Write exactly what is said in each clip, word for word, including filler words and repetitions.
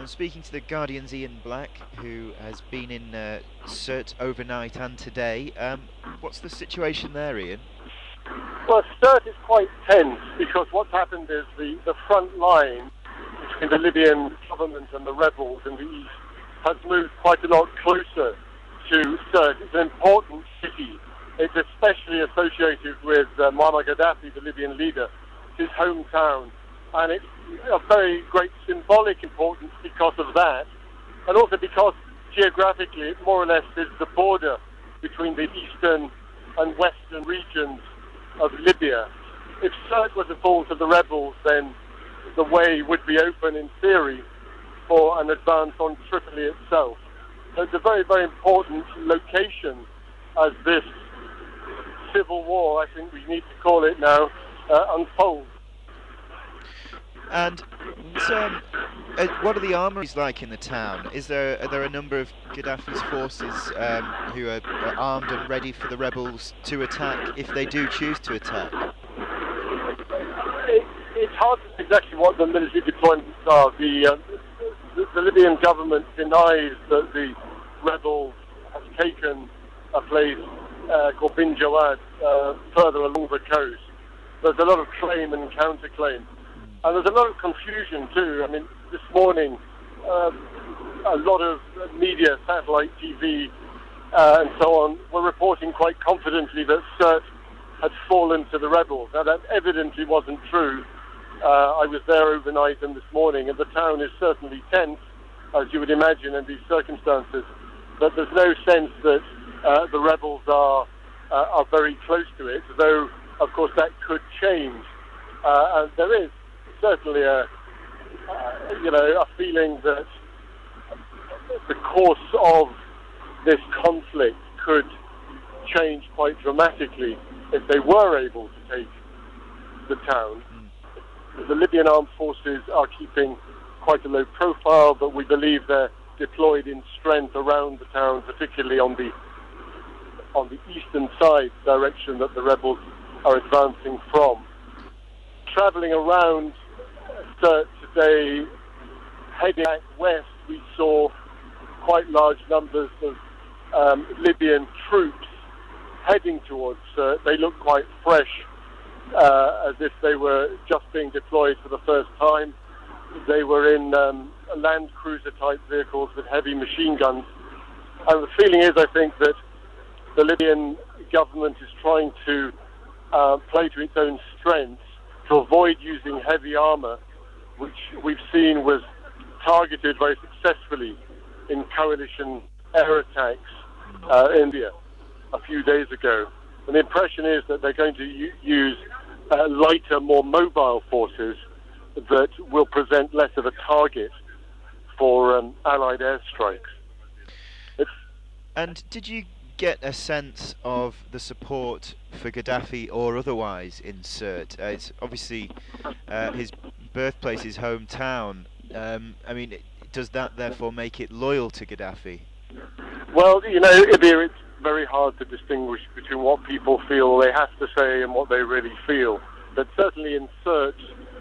I'm speaking to the Guardian's Ian Black, who has been in uh, Sirte overnight and today. Um, what's the situation there, Ian? Well, Sirte is quite tense because what's happened is the, the front line between the Libyan government and the rebels in the east has moved quite a lot closer to Sirte. It's an important city. It's especially associated with uh, Muammar Gaddafi, the Libyan leader. It's his hometown. And it's of very great symbolic importance because of that, and also because geographically it more or less is the border between the eastern and western regions of Libya. If Sirte were to fall to the rebels, then the way would be open in theory for an advance on Tripoli itself. So it's a very, very important location as this civil war, I think we need to call it now, uh, unfolds. And um, uh, what are the armories like in the town? Is there are there a number of Gaddafi's forces um, who are, are armed and ready for the rebels to attack if they do choose to attack? It, it's hard to say exactly what the military deployments are. The, uh, the, the Libyan government denies that the rebels have taken a place uh, called Bin Jawad uh, further along the coast. There's a lot of claim and counterclaim. And there's a lot of confusion too. I mean, this morning, uh, a lot of media, satellite T V, uh, and so on, were reporting quite confidently that Sirte had fallen to the rebels. Now, that evidently wasn't true. Uh, I was there overnight and this morning, and the town is certainly tense, as you would imagine in these circumstances. But there's no sense that uh, the rebels are uh, are very close to it, though, of course, that could change. Uh, and there is certainly a, uh, you know, a feeling that the course of this conflict could change quite dramatically if they were able to take the town. Mm. The Libyan armed forces are keeping quite a low profile, but we believe they're deployed in strength around the town, particularly on the on the eastern side direction that the rebels are advancing from. Traveling around Sirte today, heading back west, we saw quite large numbers of um, Libyan troops heading towards Sirte. They look quite fresh, uh, as if they were just being deployed for the first time. They were in um, land cruiser type vehicles with heavy machine guns. And the feeling is, I think, that the Libyan government is trying to uh, play to its own strengths to avoid using heavy armor, which we've seen was targeted very successfully in coalition air attacks uh, in India a few days ago. And the impression is that they're going to u- use uh, lighter, more mobile forces that will present less of a target for um, Allied airstrikes. It's and did you get a sense of the support for Gaddafi or otherwise in Sirte? Uh, it's obviously uh, his birthplace, his hometown. Um, I mean, does that therefore make it loyal to Gaddafi? Well, you know, Ibir, it's very hard to distinguish between what people feel they have to say and what they really feel. But certainly in Sirte,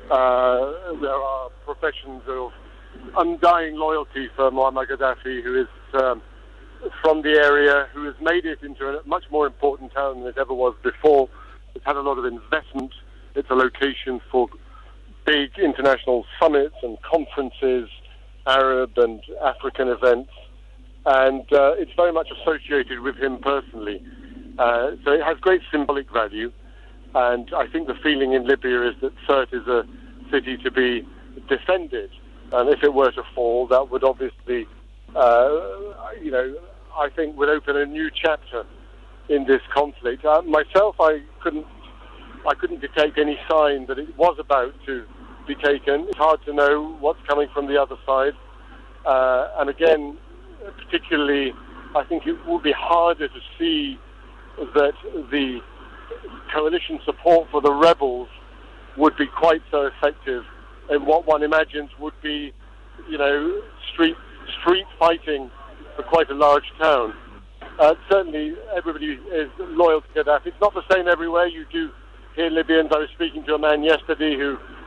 uh, there are professions of undying loyalty for Muammar Gaddafi, who is um, from the area, who has made it into a much more important town than it ever was before. It's had a lot of investment. It's a location for big international summits and conferences, Arab and African events, and uh, it's very much associated with him personally. Uh, so it has great symbolic value, and I think the feeling in Libya is that Sirte is a city to be defended, and if it were to fall, that would obviously, uh, you know, I think would open a new chapter in this conflict. Uh, myself, I couldn't, I couldn't detect any sign that it was about to be taken. It's hard to know what's coming from the other side, uh, and again, particularly, I think it will be harder to see that the coalition support for the rebels would be quite so effective in what one imagines would be, you know, street street fighting for quite a large town. Uh, certainly, everybody is loyal to Gaddafi. It's not the same everywhere. You do hear Libyans. I was speaking to a man yesterday who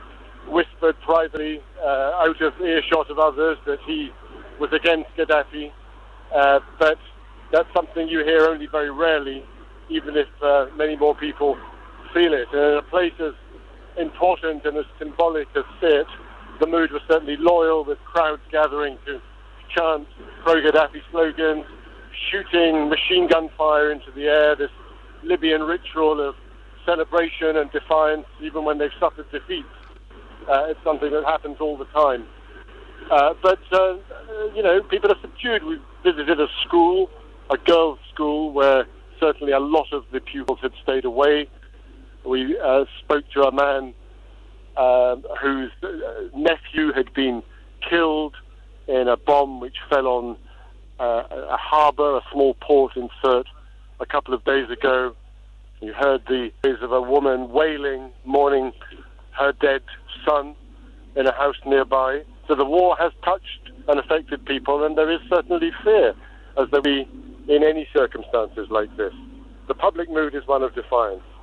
whispered privately uh, out of earshot of others that he was against Gaddafi, uh, but that's something you hear only very rarely, even if uh, many more people feel it. And in a place as important and as symbolic as Sirte, the mood was certainly loyal, with crowds gathering to chant pro-Gaddafi slogans, shooting machine gun fire into the air, this Libyan ritual of celebration and defiance, even when they've suffered defeat. Uh, it's something that happens all the time. Uh, but, uh, you know, people are subdued. We visited a school, a girls' school, where certainly a lot of the pupils had stayed away. We uh, spoke to a man uh, whose nephew had been killed in a bomb which fell on uh, a harbour, a small port in Sirte, a couple of days ago. You heard the voice of a woman wailing, mourning her dead son in a house nearby. So the war has touched and affected people, and there is certainly fear, as there be in any circumstances like this. The public mood is one of defiance.